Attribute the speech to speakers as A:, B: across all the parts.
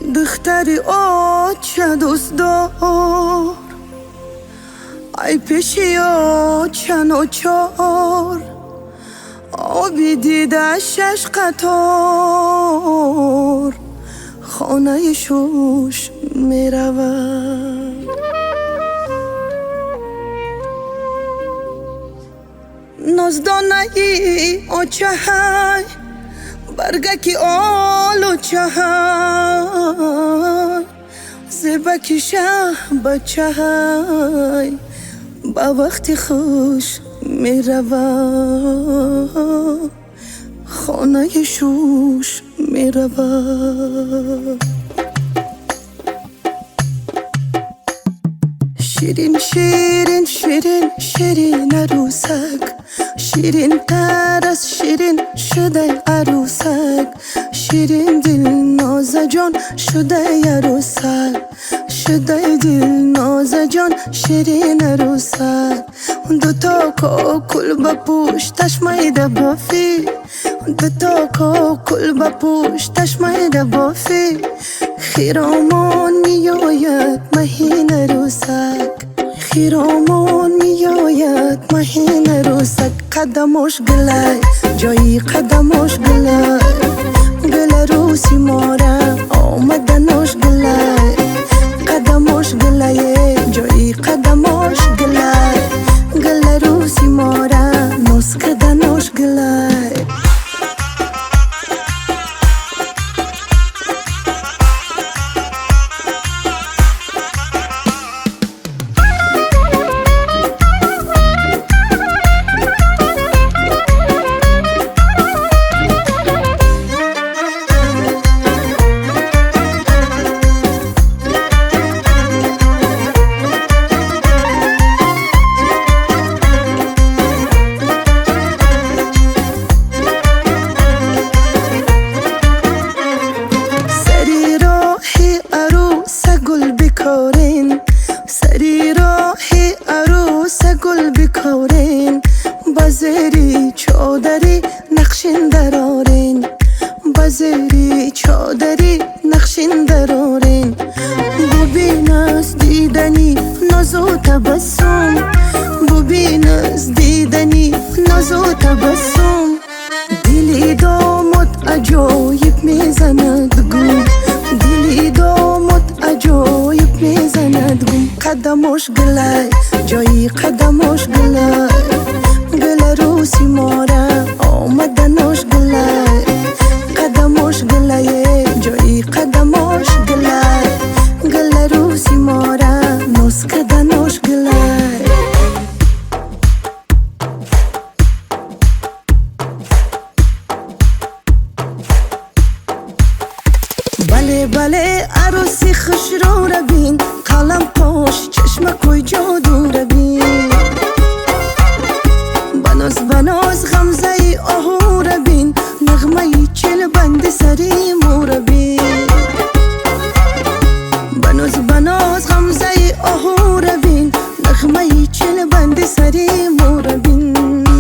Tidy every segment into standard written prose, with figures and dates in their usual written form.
A: دختری آچه دوست دار ای پیشی آچه نوچار آبی دیده 6 قطار خانه شوش می رود نازدانه ای آچه های برگکی آلو چه های زیبکی شه بچه های با وقتی خوش می رود خانه شوش می رود شیرین شیرین شیرین شیرین عروسک شیرین تر از شیرین شده عروسک شیرین دل نازه جان شده عروسک شده دل نازه جان شیرین عروسک دوتا کاکل با پوشتش میده بافی دوتا کاکل با پوشتش میده بافی خیرامان میآید مهین عروسک خیرامان میآید مهین عروسک قدمش گلای جایی قدمش گلای گل عروسی ماره آمدنش گلای قدمش گلای جایی قدمش گلای گل عروسی ماره نوز کدنش گلای سری راهی عروس گل بکارین بازری چادری نقشین درارین بازری چادری نقشین درارین ببین از دیدنی نازو تبسم ببین از دیدنی نازو تبسم دلی دامت عجایب میزند گم دلی دامت عجایب میزند گم قدمش گلای جایی قدمش گلای گل عروسی ماره آمدنش گلای قدمش گلای جایی قدمش گلای گل عروسی ماره نوز کدنش گلای بله بله عروسی خوش رو بین قلم پاش چشم کوی جادو رو بین بناز غمزه ای آهو رو بین نغمه ای چل بند سری مو رو بین بناز غمزه ای آهو رو بین نغمه ای چل بند سری مو رو بین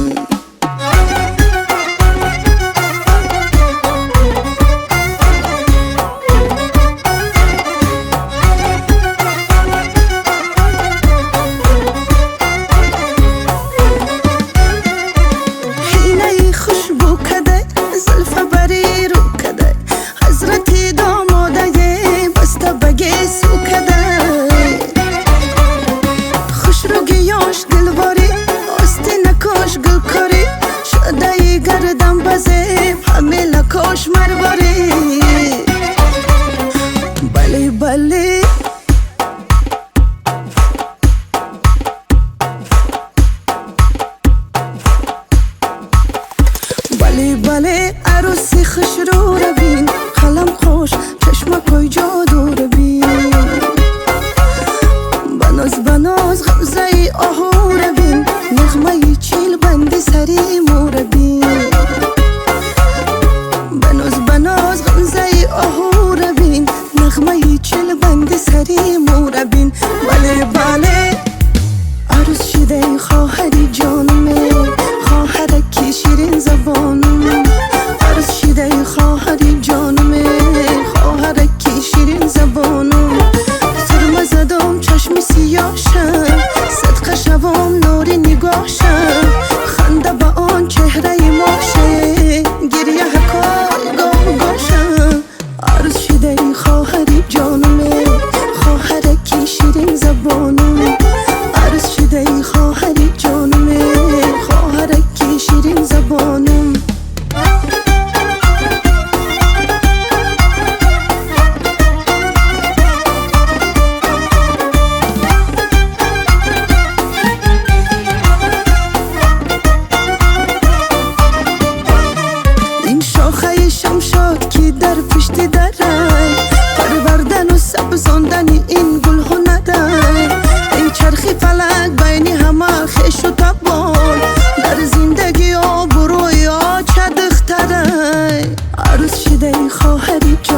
A: گردم بزیم همه لکاش مرواری بله بله بله بله عروسی خوش رو بین قلم خوش چشم کوی جادو رو بین بناز غمزه ای آهو رو بین نغمه ای چیل بند سری مو رو بین بناز غمزه ای آهو رو بین نغمه ای چیل بند سری مو رو بین بله بله عروس شده خواهری جانمه خواهرکی شیرین زبانم عروس شده خواهری جانمه خواهرکی شیرین شده ای خواهری جانمه، خواهرکی شیرین زبانم. عروس شده ای خواهری جانمه، خواهرکی شیرین زبانم. شاخه شمشاد که در پشت دره، پروردن و سبزاندن این گل هنره. ای چرخی فلک بین همه خش و تبال، در زندگی آبروی چه دختره. عروس شده ای خواهری